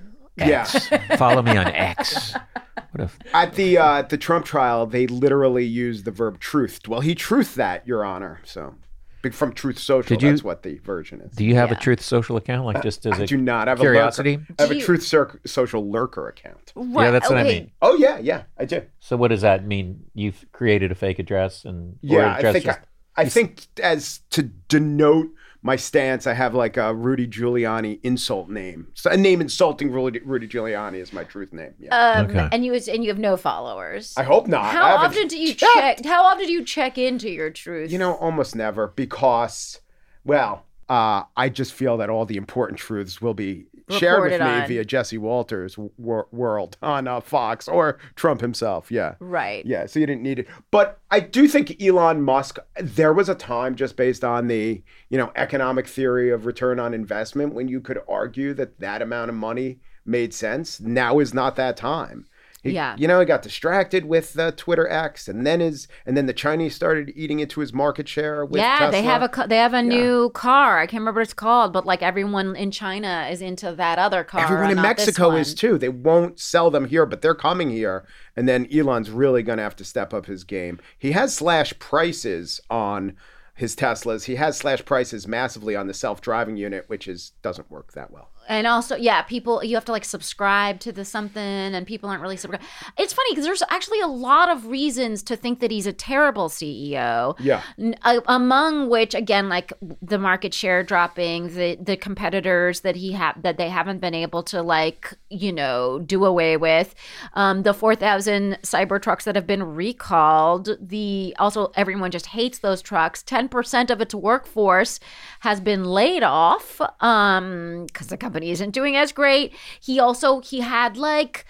Yes. Follow me on X. What if? At the uh, at the Trump trial, they literally used the verb truthed. Well, he truthed that, Your Honor. So, big from Truth Social. Did you- That's what the version is. Do you have Yeah. a Truth Social account, like just as I a do not have curiosity? a lurker. I have Do a you- Truth Cir- Social lurker account. Yeah, that's what I okay. mean. Oh yeah, yeah, I do. So what does that mean? You've created a fake address and or Yeah, I address think just- I, I think as to denote my stance, I have like a Rudy Giuliani insult name. So a name insulting Rudy, Rudy Giuliani is my truth name. Yeah. Um, Okay. And you and you have no followers. I hope not. I How haven't often do you checked. check? How often do you check into your truth? You know, almost never because, well, uh, I just feel that all the important truths will be shared with Reported me on. via Jesse Walters' wor- world on uh, Fox or Trump himself. Yeah. right? Yeah, so you didn't need it. But I do think Elon Musk, there was a time just based on the, you know, economic theory of return on investment when you could argue that that amount of money made sense. Now is not that time. He, Yeah. You know, he got distracted with uh, Twitter X, and then his, and then the Chinese started eating into his market share with Yeah, Tesla. they have a ca- they have a new car. I can't remember what it's called, but like everyone in China is into that other car. Everyone in not this Mexico one. is too. They won't sell them here, but they're coming here. And then Elon's really going to have to step up his game. He has slashed prices on his Teslas. He has slashed prices massively on the self-driving unit, which is doesn't work that well. And also, yeah, people, you have to like subscribe to the something, and people aren't really subscribed. It's funny because there's actually a lot of reasons to think that he's a terrible C E O. Yeah. N- a- among which, again, like the market share dropping, the the competitors that he have that they haven't been able to like you know do away with, um, the four thousand cyber trucks that have been recalled. The also everyone just hates those trucks. Ten percent of its workforce has been laid off um, because the company isn't doing as great. He also he had like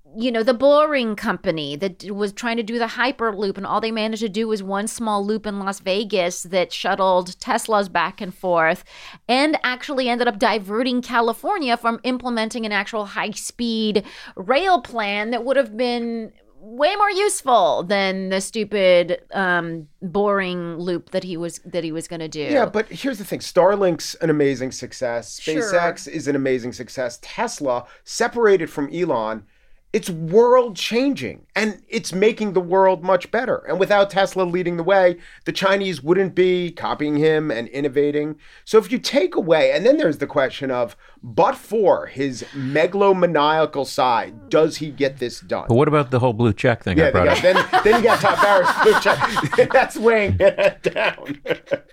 you know, the Boring Company that was trying to do the Hyperloop, and all they managed to do was one small loop in Las Vegas that shuttled Teslas back and forth and actually ended up diverting California from implementing an actual high-speed rail plan that would have been way more useful than the stupid um, boring loop that he was that he was going to do. Yeah, but here's the thing. Starlink's an amazing success. SpaceX Sure. is an amazing success. Tesla, separated from Elon, it's world changing and it's making the world much better. And without Tesla leading the way, the Chinese wouldn't be copying him and innovating. So if you take away, and then there's the question of, but for his megalomaniacal side, does he get this done? But what about the whole blue check thing I Yeah, brought they up? got, then, then you got Tom Barris blue check. That's weighing it down.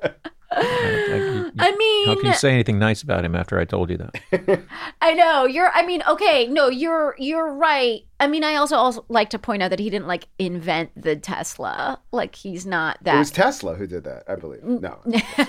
I mean, How can you say anything nice about him after I told you that? I know you're. I mean, okay, no, you're you're right. I mean, I also also like to point out that he didn't like invent the Tesla. Like he's not that. It was Tesla who did that, I believe. No.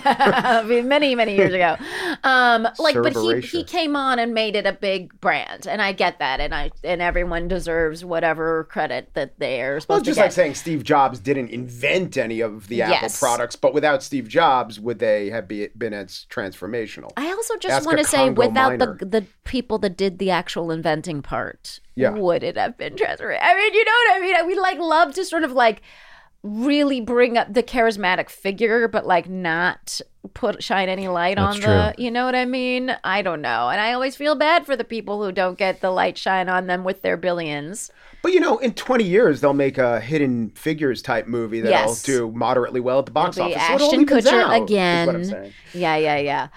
I mean, many many years ago. Um, like, but he Cerberatius. he came on and made it a big brand, and I get that, and I and everyone deserves whatever credit that they're Well, supposed it's just to get. like saying Steve Jobs didn't invent any of the Apple Yes. products, but without Steve Jobs, would they have be, been as transformational? I also just Ask a want to say, Congo without miner. the the people that did the actual inventing part, Yeah. would it have been transparent? I mean, you know what I mean? We like love to sort of like really bring up the charismatic figure, but like not put shine any light That's on the, true. you know what I mean? I don't know, and I always feel bad for the people who don't get the light shine on them with their billions. But you know, in twenty years, they'll make a Hidden Figures type movie that'll Yes. do moderately well at the box It'll be office. So it all Ashton evens Kutcher out, is again. what I'm saying. Yeah, yeah, yeah.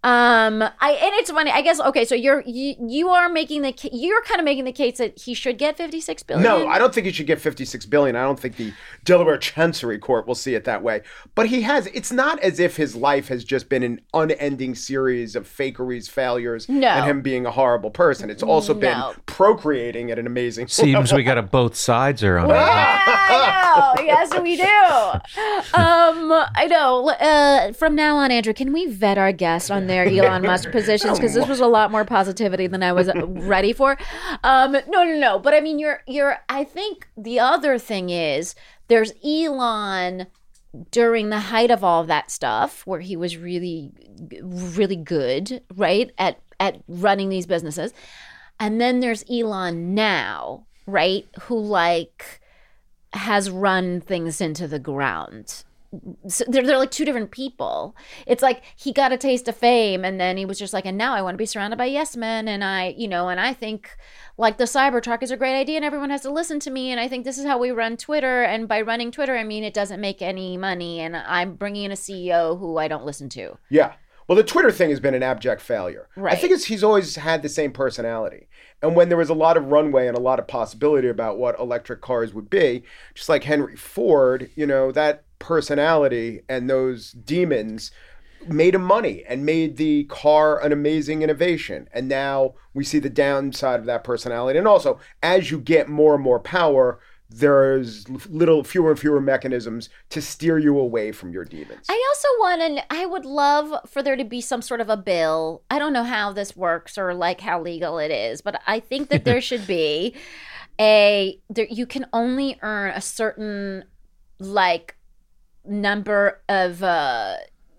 Um, I and it's funny. I guess okay. So you're you, you are making the ca- you're kind of making the case that he should get fifty-six billion. No, I don't think he should get fifty-six billion dollars. I don't think the Delaware Chancery Court will see it that way. But he has, it's not as if his life has just been an unending series of fakeries, failures, No. and him being a horrible person. It's also been No. procreating at an amazing Seems we got a both sides are on it. Yeah, I know. Yes, we do. Um, I know. Uh, from now on, Andrew, can we vet our guests on their Elon Musk positions? Because this was a lot more positivity than I was ready for. Um, no, no, no. But I mean, you're, you're. I think the other thing is there's Elon during the height of all of that stuff, where he was really, really good, right, at at running these businesses, and then there's Elon now, right, who like has run things into the ground. So they're, they're like two different people. It's like he got a taste of fame and then he was just like, and now I want to be surrounded by yes men. And I, you know, and I think like the Cybertruck is a great idea and everyone has to listen to me. And I think this is how we run Twitter. And by running Twitter, I mean, it doesn't make any money. And I'm bringing in a C E O who I don't listen to. Yeah. Well, the Twitter thing has been an abject failure. I Right. think it's, he's always had the same personality. And when there was a lot of runway and a lot of possibility about what electric cars would be, just like Henry Ford, you know, that personality and those demons made him money and made the car an amazing innovation. And now we see the downside of that personality. And also, as you get more and more power, there's little fewer and fewer mechanisms to steer you away from your demons. I also want to, I would love for there to be some sort of a bill. I don't know how this works or like how legal it is, but I think that there should be a, there, you can only earn a certain like number of, uh,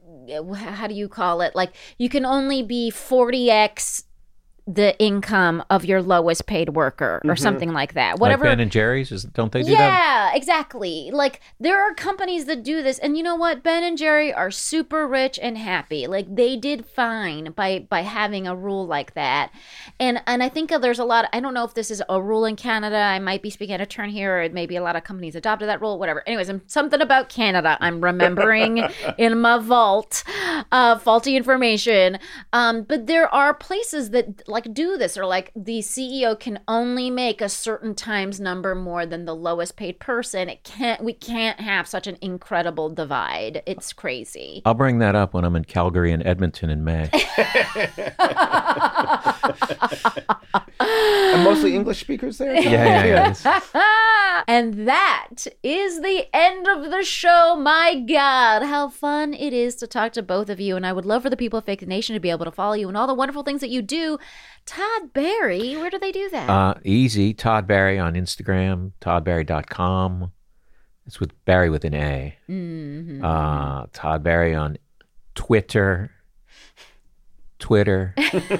how do you call it? Like you can only be forty x the income of your lowest paid worker or something like that. Whatever. Like Ben and Jerry's, is, don't they do that? Yeah, exactly. Like there are companies that do this, and you know what? Ben and Jerry are super rich and happy. Like they did fine by by having a rule like that. And and I think there's a lot. I don't know if this is a rule in Canada. I might be speaking out of turn here, or maybe a lot of companies adopted that rule. Whatever. Anyways, I'm, something about Canada I'm remembering in my vault, uh, faulty information. Um, but there are places that like do this, or like the C E O can only make a certain times number more than the lowest paid person. It can't, we can't have such an incredible divide. It's crazy. I'll bring that up when I'm in Calgary and Edmonton in May. And mostly English speakers there? Yeah, yeah, yeah. And that is the end of the show. My God, how fun it is to talk to both of you. And I would love for the people of Fake the Nation to be able to follow you and all the wonderful things that you do. Todd Barry, where do they do that? Uh, easy. Todd Barry on Instagram, todd barry dot com. It's with Barry with an A. Mm-hmm. Uh, Todd Barry on Twitter. Twitter.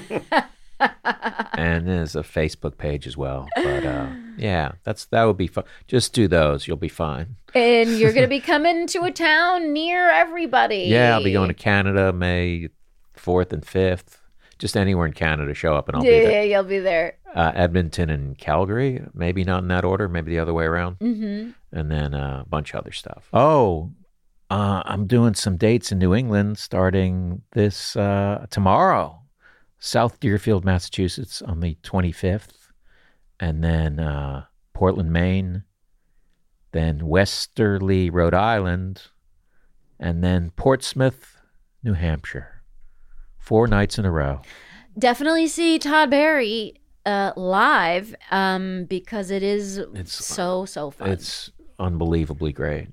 And there's a Facebook page as well. But uh, yeah, that's that would be fun. Just do those. You'll be fine. And you're going to be coming to a town near everybody. Yeah, I'll be going to Canada May fourth and fifth. Just anywhere in Canada, show up and I'll yeah, be there. Yeah, you'll be there. Uh, Edmonton and Calgary, maybe not in that order, maybe the other way around. Mm-hmm. And then uh, a bunch of other stuff. Oh, uh, I'm doing some dates in New England starting this uh, tomorrow. South Deerfield, Massachusetts on the twenty-fifth. And then uh, Portland, Maine. Then Westerly, Rhode Island. And then Portsmouth, New Hampshire. Four nights in a row. Definitely see Todd Barry uh, live um, because it is It's- so, so fun. It's unbelievably great.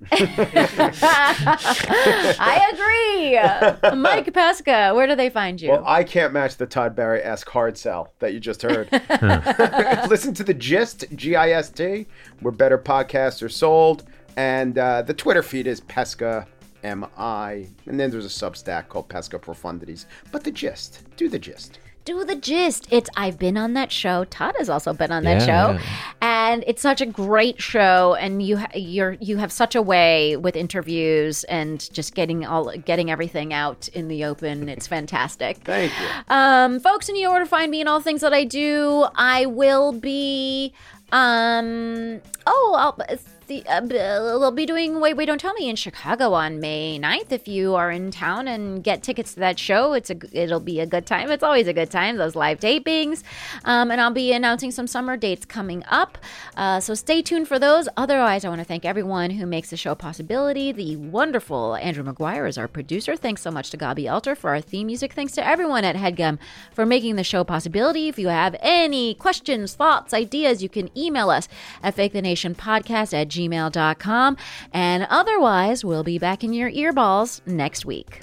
I agree. Mike Pesca, where do they find you? Well, I can't match the Todd Barry esque hard sell that you just heard. Listen to the Gist, G I S T, where better podcasts are sold. And uh, the Twitter feed is Pesca M I. And then there's a Substack called Pesca Profundities. But the Gist, do the Gist. Do the Gist. It's I've been on that show. Todd has also been on that Yeah, show, yeah. and it's such a great show. And you ha- you're you have such a way with interviews and just getting all getting everything out in the open. It's fantastic. Thank you. Um, folks, and you know where to find me and all things that I do. I will be. Um. Oh, I'll. The, uh, we'll be doing Wait, Wait, Don't Tell Me in Chicago on May ninth. If you are in town and get tickets to that show, it's a, it'll be a good time. It's always a good time, those live tapings. Um, and I'll be announcing some summer dates coming up. Uh, so stay tuned for those. Otherwise, I want to thank everyone who makes the show a possibility. The wonderful Andrew McGuire is our producer. Thanks so much to Gabi Alter for our theme music. Thanks to everyone at HeadGum for making the show a possibility. If you have any questions, thoughts, ideas, you can email us at fake the nation podcast at gmail dot com. And otherwise, we'll be back in your earballs next week.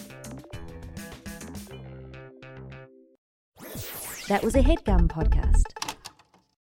That was a HeadGum podcast.